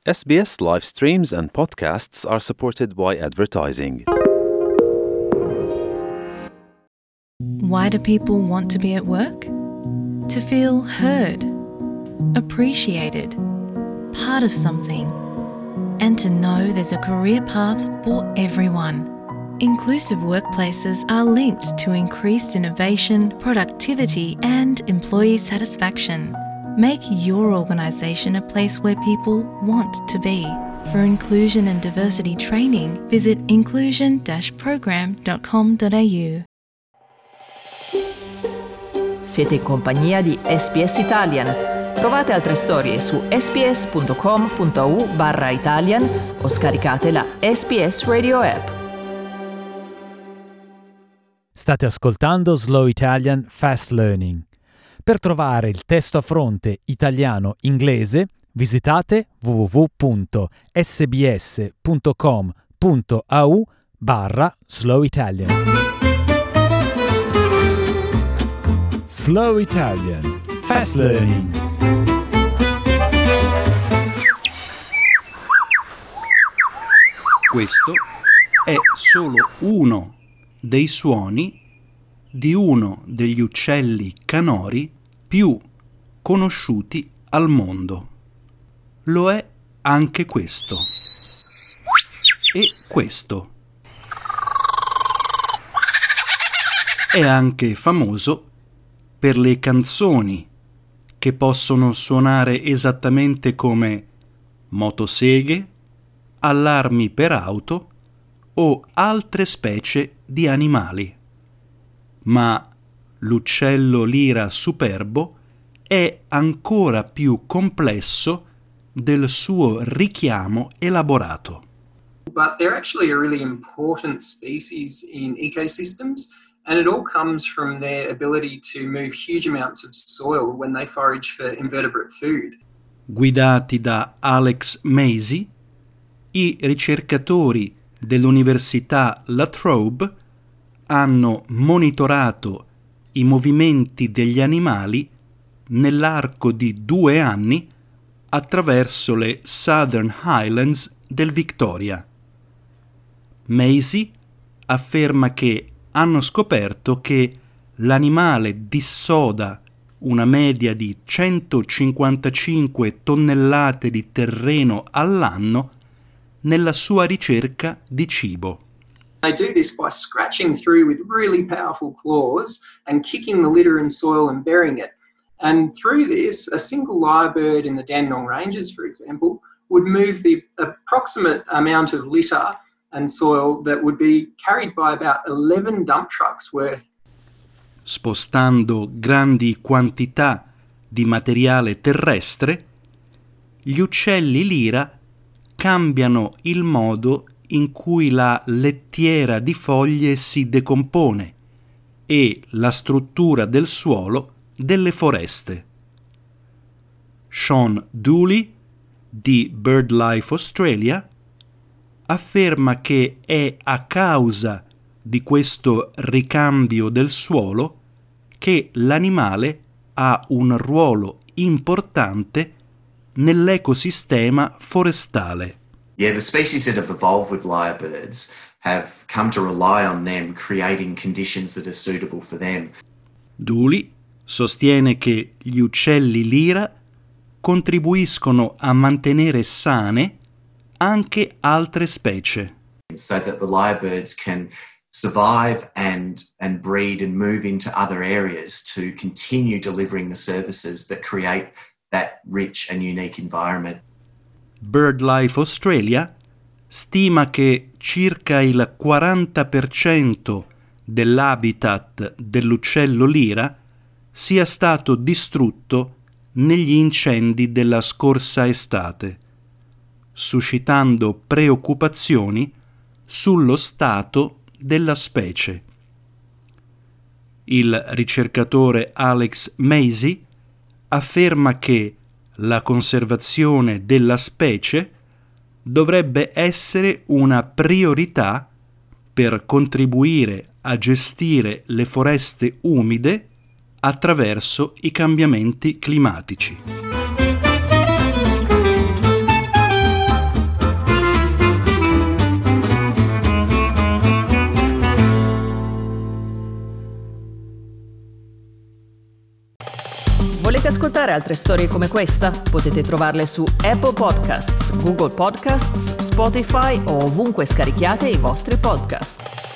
SBS live streams and podcasts are supported by advertising. Why do people want to be at work? To feel heard, appreciated, part of something, and to know there's a career path for everyone. Inclusive workplaces are linked to increased innovation, productivity, and employee satisfaction. Make your organisation a place where people want to be. For inclusion and diversity training, visit inclusion-program.com.au. Siete in compagnia di SBS Italian. Trovate altre storie su sbs.com.au/Italian o scaricate la SBS Radio app. State ascoltando Slow Italian Fast Learning. Per trovare il testo a fronte italiano-inglese, visitate www.sbs.com.au/Slow Italian. Slow Italian Fast Learning. Questo è solo uno dei suoni di uno degli uccelli canori più conosciuti al mondo. Lo è anche questo. E questo. È anche famoso per le canzoni che possono suonare esattamente come motoseghe, allarmi per auto o altre specie di animali. Ma l'uccello lira superbo è ancora più complesso del suo richiamo elaborato. But they're actually a really important species in ecosystems, and it all comes from their ability to move huge amounts of soil when they forage for invertebrate food. Guidati da Alex Macy, i ricercatori dell'Università La Trobe hanno monitorato i movimenti degli animali nell'arco di 2 anni attraverso le Southern Highlands del Victoria. Macy afferma che hanno scoperto che l'animale dissoda una media di 155 tonnellate di terreno all'anno nella sua ricerca di cibo. They do this by scratching through with really powerful claws and kicking the litter and soil and burying it. And through this, a single lyrebird in the Dandenong Ranges, for example, would move the approximate amount of litter and soil that would be carried by about 11 dump trucks worth. Spostando grandi quantità di materiale terrestre, gli uccelli lira cambiano il modo in cui la lettiera di foglie si decompone e la struttura del suolo delle foreste. Sean Dooley di BirdLife Australia afferma che è a causa di questo ricambio del suolo che l'animale ha un ruolo importante nell'ecosistema forestale. Yeah, the species that have evolved with lyrebirds have come to rely on them creating conditions that are suitable for them. Dooley sostiene che gli uccelli lira contribuiscono a mantenere sane anche altre specie. So that the lyrebirds can survive and breed and move into other areas to continue delivering the services that create that rich and unique environment. BirdLife Australia stima che circa il 40% dell'habitat dell'uccello lira sia stato distrutto negli incendi della scorsa estate, suscitando preoccupazioni sullo stato della specie. Il ricercatore Alex Macy afferma che la conservazione della specie dovrebbe essere una priorità per contribuire a gestire le foreste umide attraverso i cambiamenti climatici. Volete ascoltare altre storie come questa? Potete trovarle su Apple Podcasts, Google Podcasts, Spotify o ovunque scarichiate i vostri podcast.